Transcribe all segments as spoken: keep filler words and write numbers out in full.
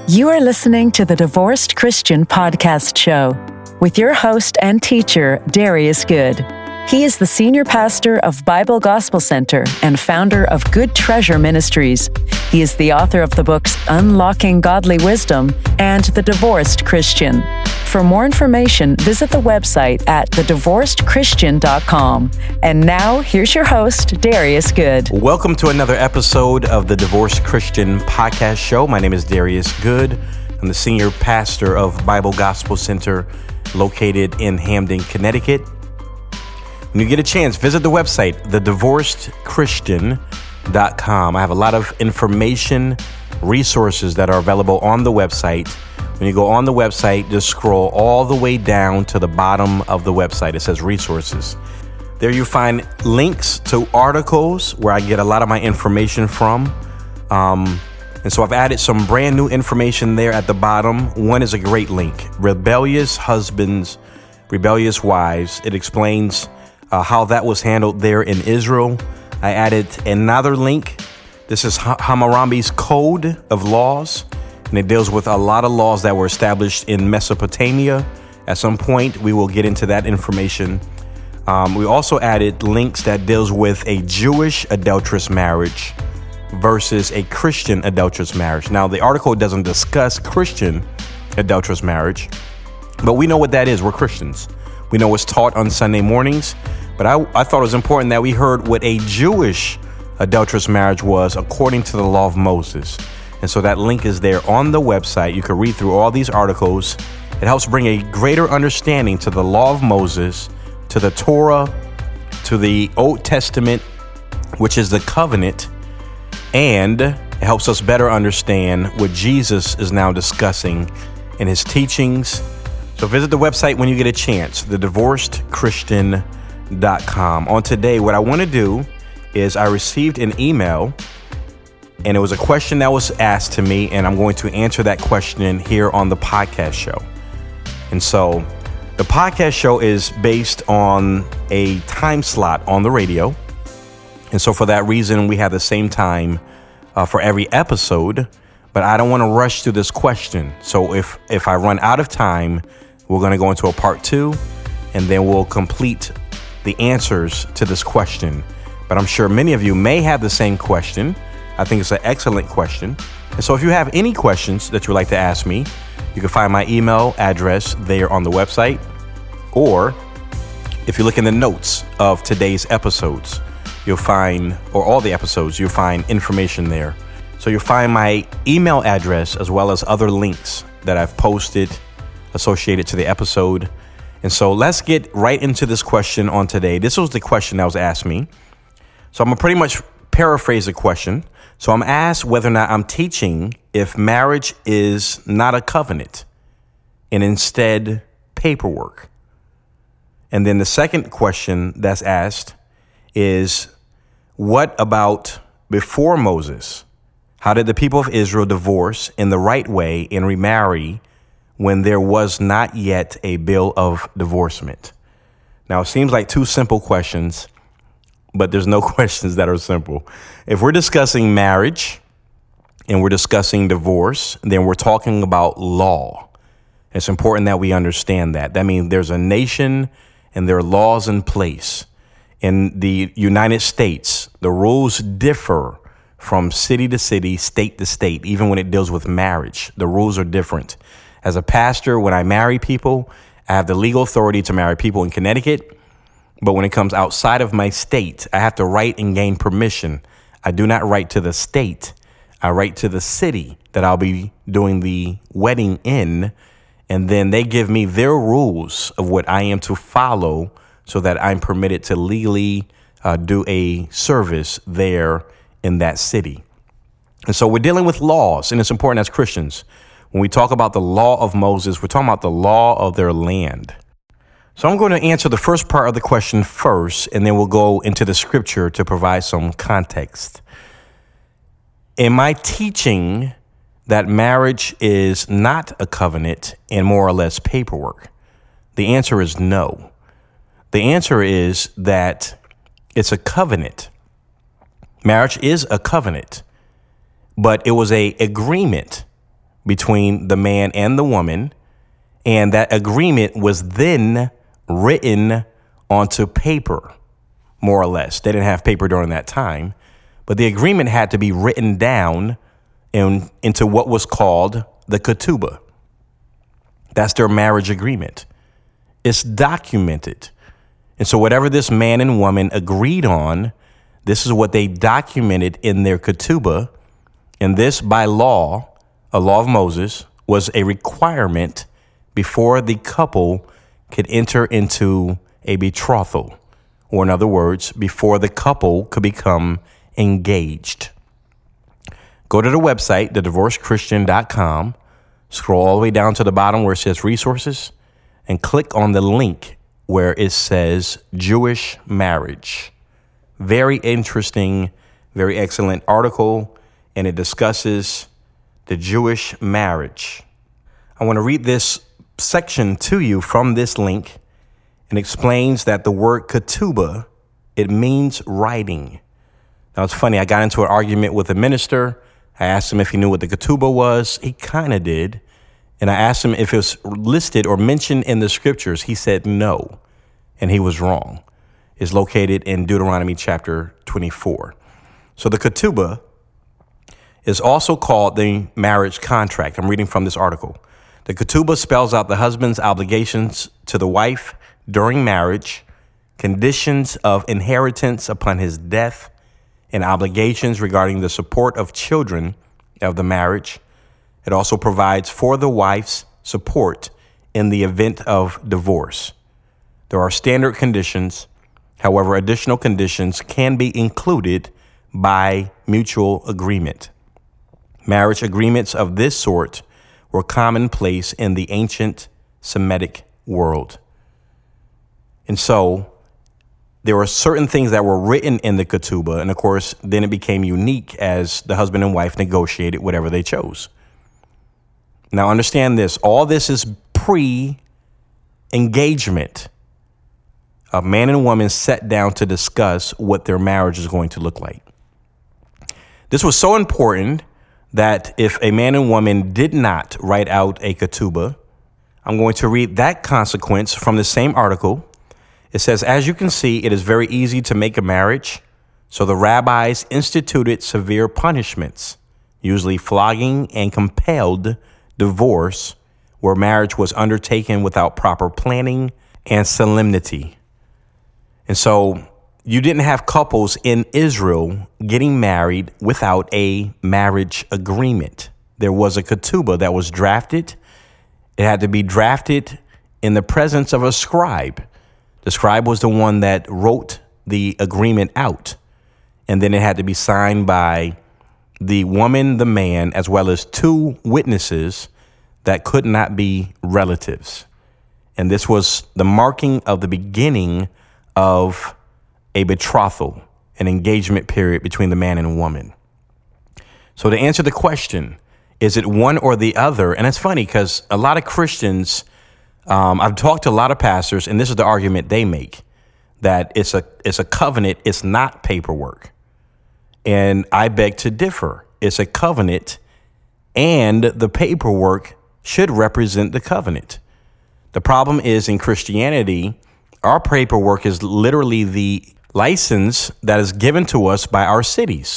You are listening to the Divorced Christian Podcast Show with your host and teacher, Darius Good. He is the senior pastor of Bible Gospel Center and founder of Good Treasure Ministries. He is the author of the books Unlocking Godly Wisdom and The Divorced Christian. For more information, visit the website at the divorced christian dot com. And now, here's your host, Darius Good. Welcome to another episode of the Divorced Christian Podcast Show. My name is Darius Good. I'm the senior pastor of Bible Gospel Center located in Hamden, Connecticut. When you get a chance, visit the website, the divorced christian dot com. I have a lot of information, resources that are available on the website. When you go on the website, just scroll all the way down to the bottom of the website. It says resources. There you find links to articles where I get a lot of my information from. Um, and so I've added some brand new information there at the bottom. One is a great link, Rebellious Husbands, Rebellious Wives. It explains uh, how that was handled there in Israel. I added another link. This is Hammurabi's Code of Laws. And it deals with a lot of laws that were established in Mesopotamia. At some point, we will get into that information. Um, we also added links that deals with a Jewish adulterous marriage versus a Christian adulterous marriage. Now, the article doesn't discuss Christian adulterous marriage, but we know what that is. We're Christians. We know what's taught on Sunday mornings. But I, I thought it was important that we heard what a Jewish adulterous marriage was according to the law of Moses. And so that link is there on the website. You can read through all these articles. It helps bring a greater understanding to the law of Moses, to the Torah, to the Old Testament, which is the covenant, and it helps us better understand what Jesus is now discussing in his teachings. So visit the website when you get a chance, the divorced christian dot com. On today, what I want to do is I received an email, and it was a question that was asked to me, and I'm going to answer that question here on the podcast show. And so the podcast show is based on a time slot on the radio. And so for that reason, we have the same time uh, for every episode, but I don't want to rush through this question. So if, if I run out of time, we're going to go into a part two, and then we'll complete the answers to this question. But I'm sure many of you may have the same question. I think it's an excellent question. And so if you have any questions that you would like to ask me, you can find my email address there on the website. Or if you look in the notes of today's episodes, you'll find, or all the episodes, you'll find information there. So you'll find my email address as well as other links that I've posted associated to the episode. And so let's get right into this question on today. This was the question that was asked me. So I'm going to pretty much paraphrase the question. So I'm asked whether or not I'm teaching if marriage is not a covenant and instead paperwork. And then the second question that's asked is, what about before Moses? How did the people of Israel divorce in the right way and remarry when there was not yet a bill of divorcement? Now, it seems like two simple questions, but there's no questions that are simple. If we're discussing marriage and we're discussing divorce, then we're talking about law. It's important that we understand that. That means there's a nation and there are laws in place. In the United States, the rules differ from city to city, state to state, even when it deals with marriage. The rules are different. As a pastor, when I marry people, I have the legal authority to marry people in Connecticut. But when it comes outside of my state, I have to write and gain permission. I do not write to the state. I write to the city that I'll be doing the wedding in. And then they give me their rules of what I am to follow so that I'm permitted to legally uh, do a service there in that city. And so we're dealing with laws, and it's important as Christians. When we talk about the law of Moses, we're talking about the law of their land. So I'm going to answer the first part of the question first, and then we'll go into the scripture to provide some context. Am I teaching that marriage is not a covenant and more or less paperwork? The answer is no. The answer is that it's a covenant. Marriage is a covenant, but it was a agreement between the man and the woman, and that agreement was then written onto paper, more or less. They didn't have paper during that time, but the agreement had to be written down in, into what was called the ketubah. That's their marriage agreement. It's documented. And so whatever this man and woman agreed on, this is what they documented in their ketubah. And this, by law, a law of Moses, was a requirement before the couple could enter into a betrothal, or in other words, before the couple could become engaged. Go to the website, the divorced christian dot com, scroll all the way down to the bottom where it says resources, and click on the link where it says Jewish marriage. Very interesting, very excellent article, and it discusses the Jewish marriage. I want to read this section to you from this link, and explains that the word ketubah, it means writing. Now, it's funny. I got into an argument with a minister. I asked him if he knew what the ketubah was. He kind of did. And I asked him if it was listed or mentioned in the scriptures. He said no, and he was wrong. It's located in Deuteronomy chapter twenty-four. So the ketubah is also called the marriage contract. I'm reading from this article. The ketubah spells out the husband's obligations to the wife during marriage, conditions of inheritance upon his death, and obligations regarding the support of children of the marriage. It also provides for the wife's support in the event of divorce. There are standard conditions. However, additional conditions can be included by mutual agreement. Marriage agreements of this sort were commonplace in the ancient Semitic world. And so there were certain things that were written in the ketubah. And of course, then it became unique as the husband and wife negotiated whatever they chose. Now, understand this. All this is pre-engagement. A man and woman sat down to discuss what their marriage is going to look like. This was so important that if a man and woman did not write out a ketubah, I'm going to read that consequence from the same article. It says, as you can see, it is very easy to make a marriage. So the rabbis instituted severe punishments, usually flogging and compelled divorce, where marriage was undertaken without proper planning and solemnity. And so you didn't have couples in Israel getting married without a marriage agreement. There was a ketubah that was drafted. It had to be drafted in the presence of a scribe. The scribe was the one that wrote the agreement out. And then it had to be signed by the woman, the man, as well as two witnesses that could not be relatives. And this was the marking of the beginning of a betrothal, an engagement period between the man and a woman. So to answer the question, is it one or the other? And it's funny because a lot of Christians, um, I've talked to a lot of pastors, and this is the argument they make, that it's a it's a covenant, it's not paperwork. And I beg to differ. It's a covenant, and the paperwork should represent the covenant. The problem is in Christianity, our paperwork is literally the license that is given to us by our cities.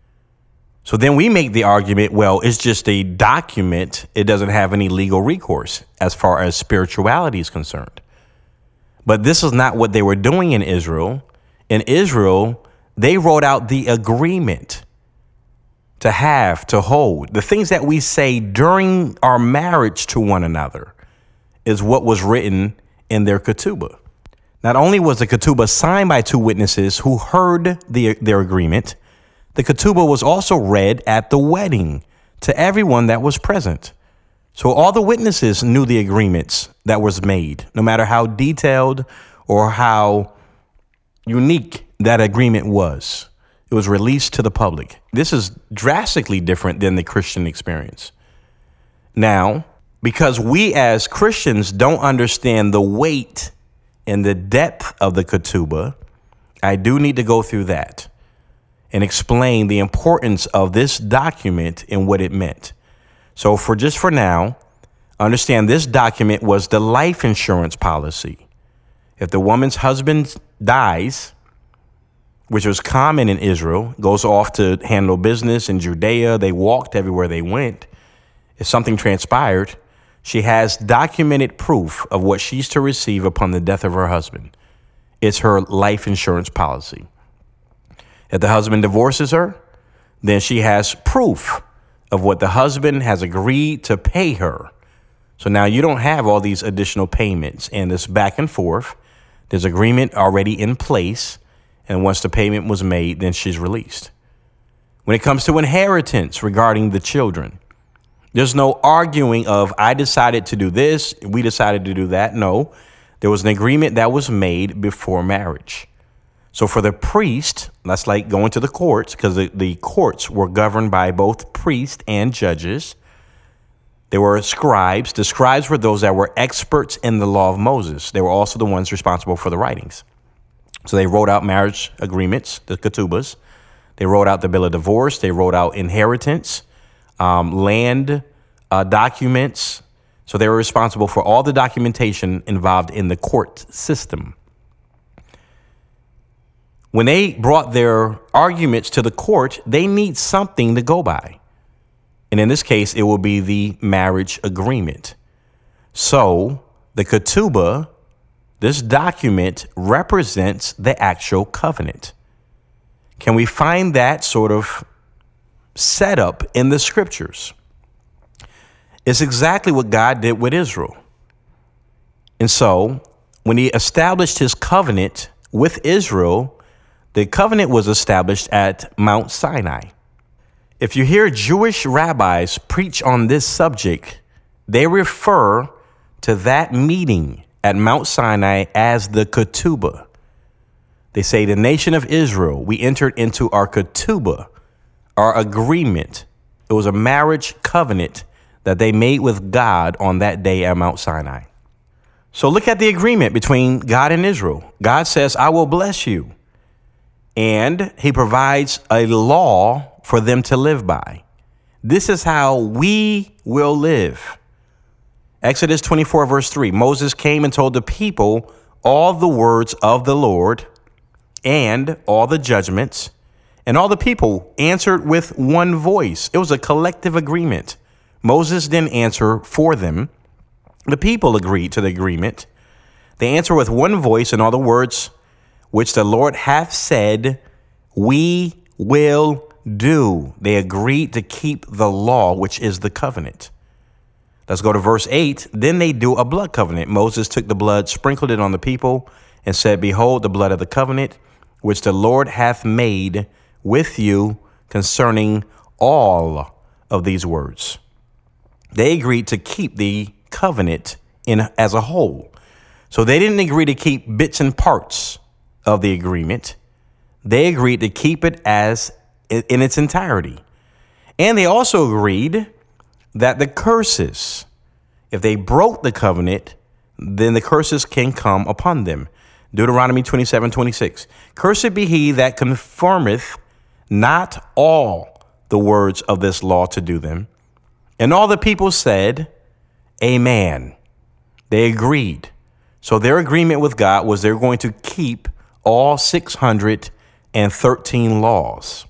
So then we make the argument, well, it's just a document. It doesn't have any legal recourse as far as spirituality is concerned. But this is not what they were doing in Israel. In Israel, they wrote out the agreement to have, to hold. The things that we say during our marriage to one another is what was written in their ketubah. Not only was the ketubah signed by two witnesses who heard the, their agreement, the ketubah was also read at the wedding to everyone that was present. So all the witnesses knew the agreements that was made, no matter how detailed or how unique that agreement was. It was released to the public. This is drastically different than the Christian experience. Now, because we as Christians don't understand the weight and the depth of the ketubah, I do need to go through that and explain the importance of this document and what it meant. So for just for now, understand this document was the life insurance policy. If the woman's husband dies, which was common in Israel, goes off to handle business in Judea, they walked everywhere they went. If something transpired, she has documented proof of what she's to receive upon the death of her husband. It's her life insurance policy. If the husband divorces her, then she has proof of what the husband has agreed to pay her. So now you don't have all these additional payments and this back and forth. There's agreement already in place. And once the payment was made, then she's released. When it comes to inheritance regarding the children, there's no arguing of I decided to do this, we decided to do that. No, there was an agreement that was made before marriage. So for the priest, that's like going to the courts, because the, the courts were governed by both priests and judges. There were scribes. The scribes were those that were experts in the law of Moses. They were also the ones responsible for the writings. So they wrote out marriage agreements, the ketubas. They wrote out the bill of divorce. They wrote out inheritance, um, land uh, documents. So they were responsible for all the documentation involved in the court system. When they brought their arguments to the court, they need something to go by. And in this case, it will be the marriage agreement. So the ketubah, this document, represents the actual covenant. Can we find that sort of setup in the scriptures? It's exactly what God did with Israel. And so when he established his covenant with Israel, the covenant was established at Mount Sinai. If you hear Jewish rabbis preach on this subject, they refer to that meeting at Mount Sinai as the ketubah. They say the nation of Israel, we entered into our ketubah, our agreement. It was a marriage covenant that they made with God on that day at Mount Sinai. So look at the agreement between God and Israel. God says, I will bless you. And he provides a law for them to live by. This is how we will live. Exodus twenty-four, verse three, Moses came and told the people all the words of the Lord and all the judgments, and all the people answered with one voice. It was a collective agreement. Moses didn't answer for them. The people agreed to the agreement. They answer with one voice, and all the words which the Lord hath said, we will do. They agreed to keep the law, which is the covenant. Let's go to verse eight. Then they do a blood covenant. Moses took the blood, sprinkled it on the people, and said, behold, the blood of the covenant, which the Lord hath made with you concerning all of these words. They agreed to keep the covenant in as a whole. So they didn't agree to keep bits and parts of the agreement. They agreed to keep it as in its entirety. And they also agreed that the curses, if they broke the covenant, then the curses can come upon them. Deuteronomy twenty-seven, twenty-six. Cursed be he that conformeth not all the words of this law to do them. And all the people said, amen. They agreed. So their agreement with God was they're going to keep all six hundred thirteen laws.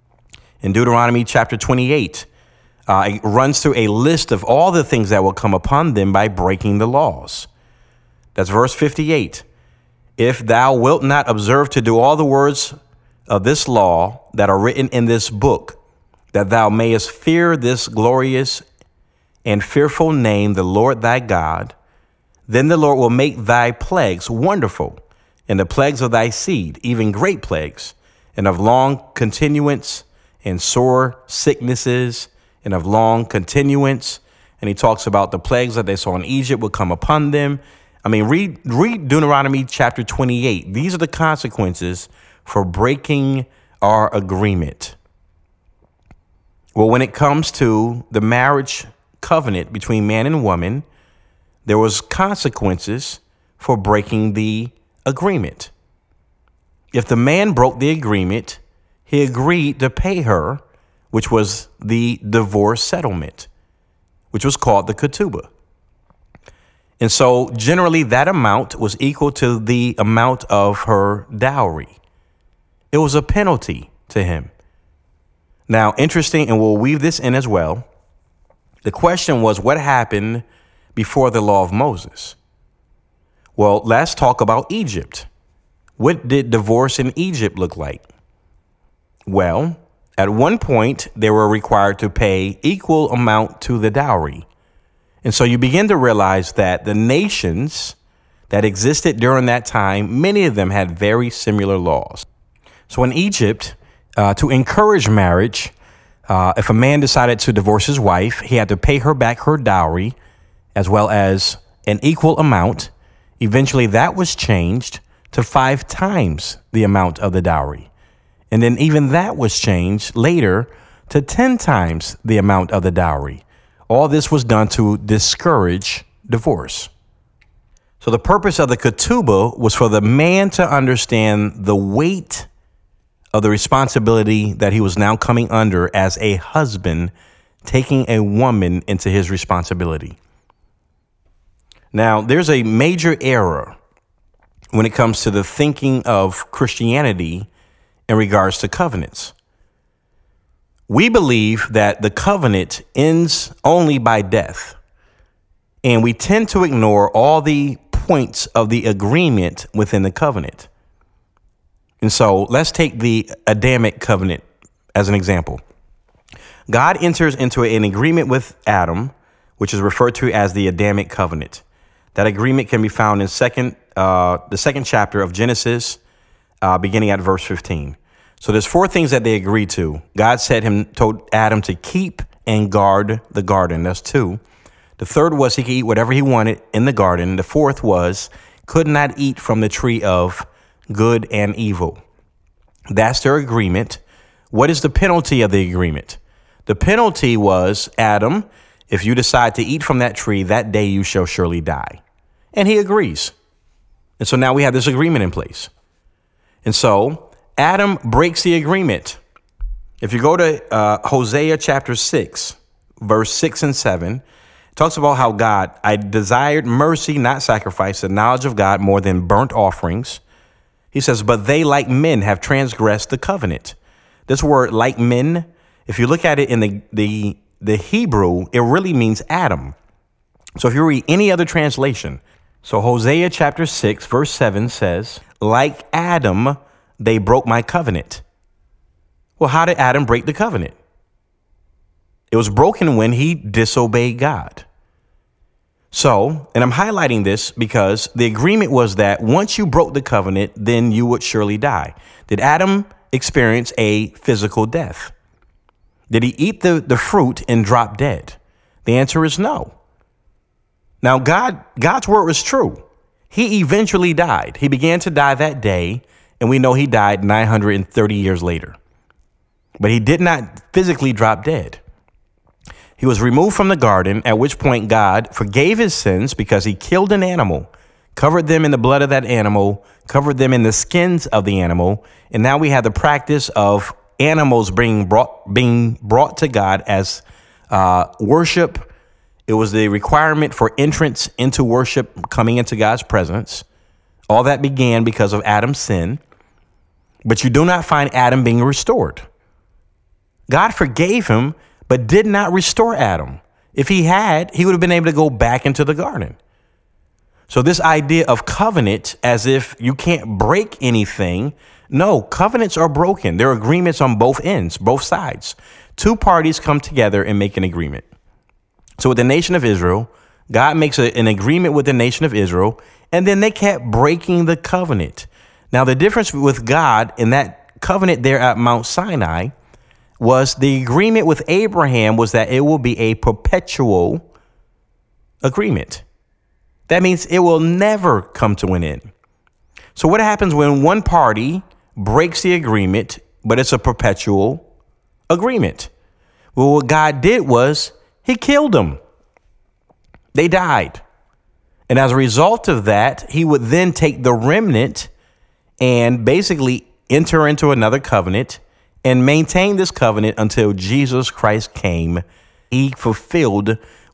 In Deuteronomy chapter twenty-eight, uh, it runs through a list of all the things that will come upon them by breaking the laws. That's verse fifty-eight. If thou wilt not observe to do all the words of this law that are written in this book, that thou mayest fear this glorious and fearful name, the Lord thy God, then the Lord will make thy plagues wonderful, and the plagues of thy seed, even great plagues, and of long continuance, and sore sicknesses, and of long continuance. And he talks about the plagues that they saw in Egypt would come upon them. I mean, read, read Deuteronomy chapter twenty-eight. These are the consequences for breaking our agreement. Well, when it comes to the marriage covenant between man and woman, there was consequences for breaking the agreement. If the man broke the agreement, he agreed to pay her, which was the divorce settlement. which was called the ketubah. And so generally that amount was equal to the amount of her dowry. It was a penalty to him. Now, interesting, and we'll weave this in as well. The question was, what happened before the law of Moses? Well, let's talk about Egypt. What did divorce in Egypt look like? Well, at one point, they were required to pay equal amount to the dowry. And so you begin to realize that the nations that existed during that time, many of them had very similar laws. So in Egypt, uh, to encourage marriage, uh, if a man decided to divorce his wife, he had to pay her back her dowry as well as an equal amount. Eventually, that was changed to five times the amount of the dowry. And then even that was changed later to ten times the amount of the dowry. All this was done to discourage divorce. So the purpose of the ketubah was for the man to understand the weight of the responsibility that he was now coming under as a husband, taking a woman into his responsibility. Now, there's a major error when it comes to the thinking of Christianity in regards to covenants. We believe that the covenant ends only by death, and we tend to ignore all the points of the agreement within the covenant. And so let's take the Adamic covenant as an example. God enters into an agreement with Adam, which is referred to as the Adamic covenant. That agreement can be found in second, uh, the second chapter of Genesis, uh, beginning at verse fifteen. So there's four things that they agreed to. God said him, told Adam to keep and guard the garden. That's two. The third was he could eat whatever he wanted in the garden. The fourth was could not eat from the tree of good and evil. That's their agreement. What is the penalty of the agreement? The penalty was, Adam, if you decide to eat from that tree, that day you shall surely die. And he agrees. And so now we have this agreement in place. And so Adam breaks the agreement. If you go to uh, Hosea chapter six, verse six and seven, it talks about how God, I desired mercy, not sacrifice, the knowledge of God more than burnt offerings. He says, but they like men have transgressed the covenant. This word like men, if you look at it in the, the, the Hebrew, it really means Adam. So if you read any other translation, so Hosea chapter six, verse seven says, like Adam, they broke my covenant. Well, how did Adam break the covenant? It was broken when he disobeyed God. So, and I'm highlighting this because the agreement was that once you broke the covenant, then you would surely die. Did Adam experience a physical death? Did he eat the, the fruit and drop dead? The answer is no. Now, God, God's word was true. He eventually died. He began to die that day, and we know he died nine hundred thirty years later. But he did not physically drop dead. He was removed from the garden, at which point God forgave his sins because he killed an animal, covered them in the blood of that animal, covered them in the skins of the animal. And now we have the practice of animals being brought, being brought to God as uh, worship. It was the requirement for entrance into worship, coming into God's presence. All that began because of Adam's sin. But you do not find Adam being restored. God forgave him, but did not restore Adam. If he had, he would have been able to go back into the garden. So this idea of covenant as if you can't break anything. No, covenants are broken. There are agreements on both ends, both sides. Two parties come together and make an agreement. So with the nation of Israel, God makes a, an agreement with the nation of Israel, and then they kept breaking the covenant. Now, the difference with God in that covenant there at Mount Sinai was the agreement with Abraham was that it will be a perpetual agreement. That means it will never come to an end. So what happens when one party breaks the agreement, but it's a perpetual agreement? Well, what God did was he killed them. They died. And as a result of that, he would then take the remnant and basically enter into another covenant and maintain this covenant until Jesus Christ came. He fulfilled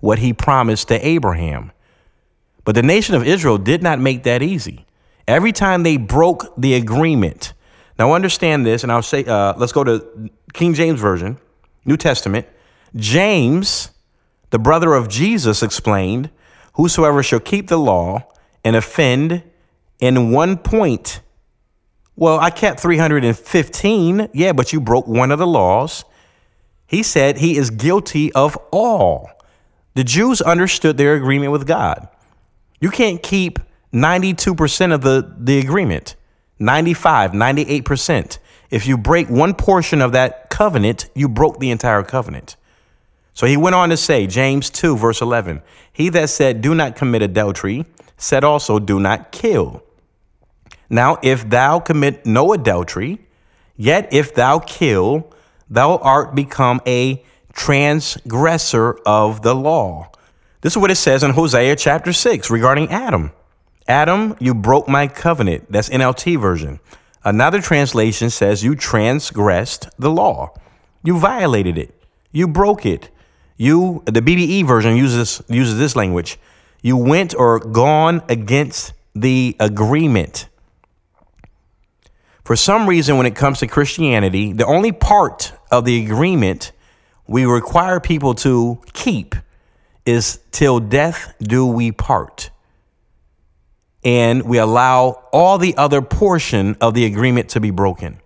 what he promised to Abraham. But the nation of Israel did not make that easy. Every time they broke the agreement. Now understand this, and I'll say, uh, let's go to King James Version, New Testament. James, the brother of Jesus, explained, whosoever shall keep the law and offend in one point. Well, I kept three hundred fifteen. Yeah, but you broke one of the laws. He said he is guilty of all. The Jews understood their agreement with God. You can't keep ninety-two percent of the, the agreement, ninety-five, ninety-eight percent. If you break one portion of that covenant, you broke the entire covenant. So he went on to say, James two, verse eleven, he that said, do not commit adultery, said also, do not kill. Now, if thou commit no adultery, yet if thou kill, thou art become a transgressor of the law. This is what it says in Hosea chapter six regarding Adam. Adam, you broke my covenant. That's N L T version. Another translation says you transgressed the law. You violated it. You broke it. You, the B B E version uses, uses this language. You went or gone against the agreement. For some reason, when it comes to Christianity, the only part of the agreement we require people to keep is till death do we part. And we allow all the other portion of the agreement to be broken.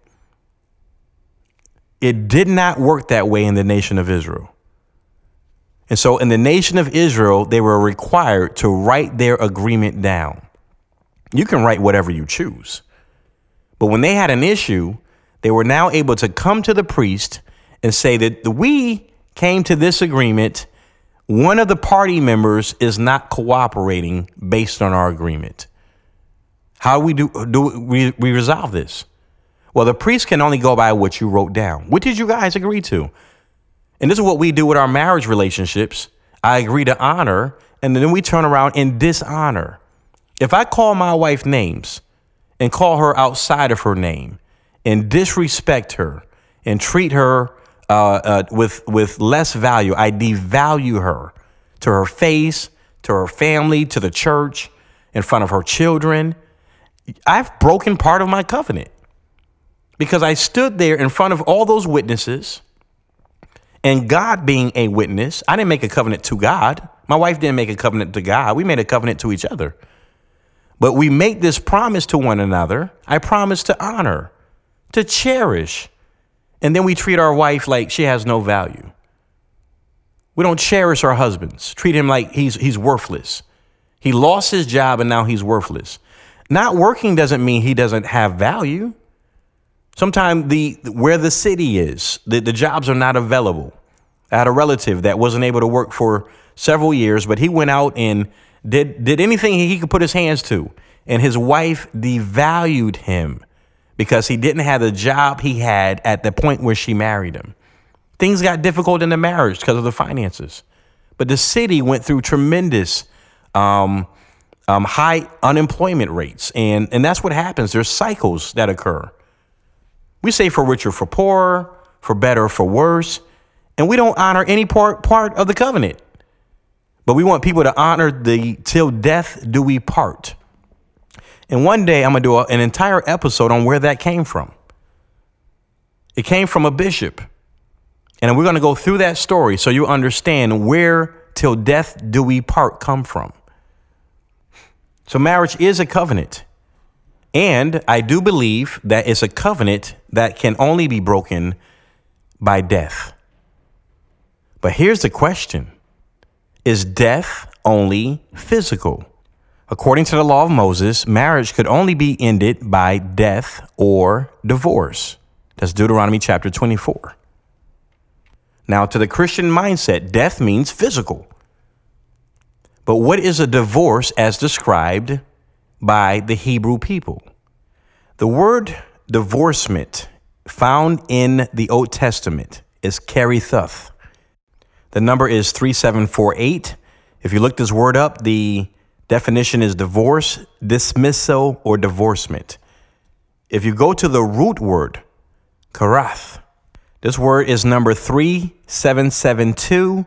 It did not work that way in the nation of Israel. And so in the nation of Israel, they were required to write their agreement down. You can write whatever you choose. But when they had an issue, they were now able to come to the priest and say that we came to this agreement. One of the party members is not cooperating based on our agreement. How do we do, do we, we resolve this? Well, the priest can only go by what you wrote down. What did you guys agree to? And this is what we do with our marriage relationships. I agree to honor, and then we turn around and dishonor. If I call my wife names and call her outside of her name and disrespect her and treat her uh, uh, with with less value, I devalue her to her face, to her family, to the church, in front of her children. I've broken part of my covenant because I stood there in front of all those witnesses. And God being a witness, I didn't make a covenant to God. My wife didn't make a covenant to God. We made a covenant to each other. But we make this promise to one another. I promise to honor, to cherish. And then we treat our wife like she has no value. We don't cherish our husbands, treat him like he's he's worthless. He lost his job and now he's worthless. Not working doesn't mean he doesn't have value. Sometimes the where the city is, the, the jobs are not available. I had a relative that wasn't able to work for several years, but he went out and did did anything he could put his hands to. And his wife devalued him because he didn't have the job he had at the point where she married him. Things got difficult in the marriage because of the finances. But the city went through tremendous um, um, high unemployment rates. And, and that's what happens. There's cycles that occur. We say for richer, for poorer, for better, for worse. And we don't honor any part, part of the covenant. But we want people to honor the till death do we part. And one day I'm going to do a, an entire episode on where that came from. It came from a bishop. And we're going to go through that story so you understand where till death do we part come from. So marriage is a covenant. And I do believe that it's a covenant that can only be broken by death. But here's the question. Is death only physical? According to the law of Moses, marriage could only be ended by death or divorce. That's Deuteronomy chapter twenty-four. Now, to the Christian mindset, death means physical. But what is a divorce as described by the Hebrew people? The word divorcement found in the Old Testament is keritheth. The number is three seven four eight. If you look this word up, the definition is divorce, dismissal, or divorcement. If you go to the root word, karath, this word is number three seven seven two,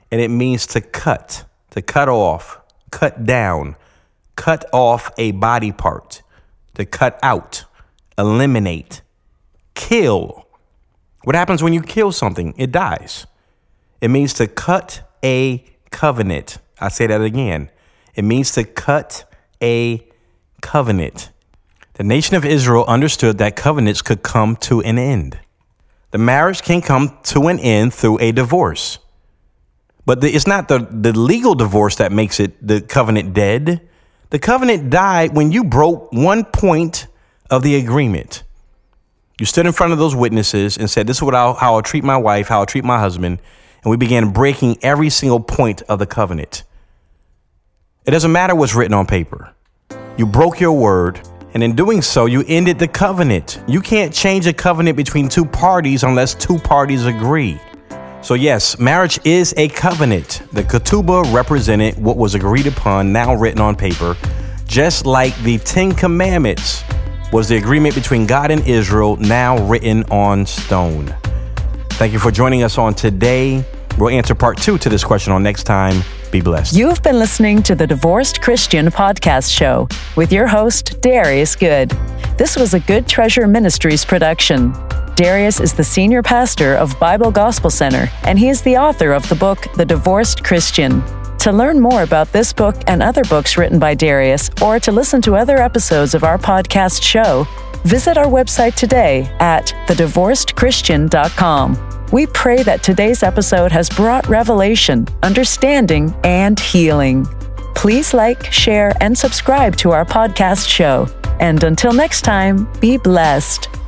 and it means to cut, to cut off, cut down, cut off a body part, to cut out, eliminate, kill. What happens when you kill something? It dies. It means to cut a covenant. I say that again. It means to cut a covenant. The nation of Israel understood that covenants could come to an end. The marriage can come to an end through a divorce. But the, it's not the, the legal divorce that makes it the covenant dead. The covenant died when you broke one point of the agreement. You stood in front of those witnesses and said, this is what I'll, how I'll treat my wife, how I'll treat my husband. And we began breaking every single point of the covenant. It doesn't matter what's written on paper. You broke your word. And in doing so, you ended the covenant. You can't change a covenant between two parties unless two parties agree. So yes, marriage is a covenant. The ketubah represented what was agreed upon, now written on paper, just like the Ten Commandments was the agreement between God and Israel, now written on stone. Thank you for joining us on today. We'll answer part two to this question on next time. Be blessed. You've been listening to the Divorced Christian Podcast Show with your host, Darius Good. This was a Good Treasure Ministries production. Darius is the senior pastor of Bible Gospel Center, and he is the author of the book, The Divorced Christian. To learn more about this book and other books written by Darius, or to listen to other episodes of our podcast show, visit our website today at the divorced christian dot com. We pray that today's episode has brought revelation, understanding, and healing. Please like, share, and subscribe to our podcast show. And until next time, be blessed.